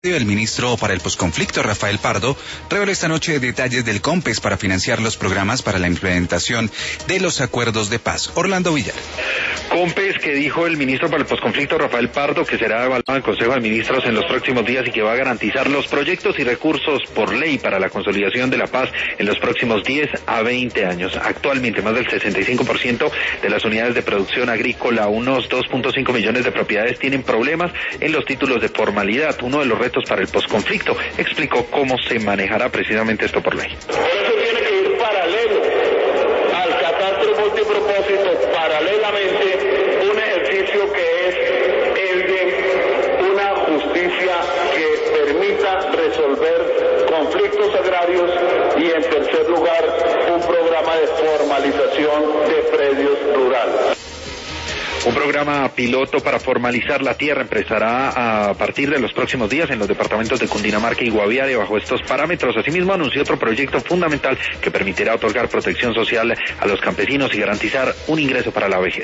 El ministro para el posconflicto, Rafael Pardo, reveló esta noche detalles del COMPES para financiar los programas para la implementación de los acuerdos de paz. Orlando Villar. COMPES, que dijo el ministro para el posconflicto, Rafael Pardo, que será evaluado en el Consejo de Ministros en los próximos días y que va a garantizar los proyectos y recursos por ley para la consolidación de la paz en los próximos 10 a 20 años. Actualmente, más del 65% de las unidades de producción agrícola, unos 2.5 millones de propiedades, tienen problemas en los títulos de formalidad. Uno de los retos para el posconflicto. Explicó cómo se manejará precisamente esto por ley. Por eso tiene que ir paralelo al catastro multipropósito, paralelamente un ejercicio que es el de una justicia que permita resolver conflictos agrarios y, en tercer lugar, un programa de formalización de predios rurales. Un programa piloto para formalizar la tierra empezará a partir de los próximos días en los departamentos de Cundinamarca y Guaviare bajo estos parámetros. Asimismo, anunció otro proyecto fundamental que permitirá otorgar protección social a los campesinos y garantizar un ingreso para la vejez.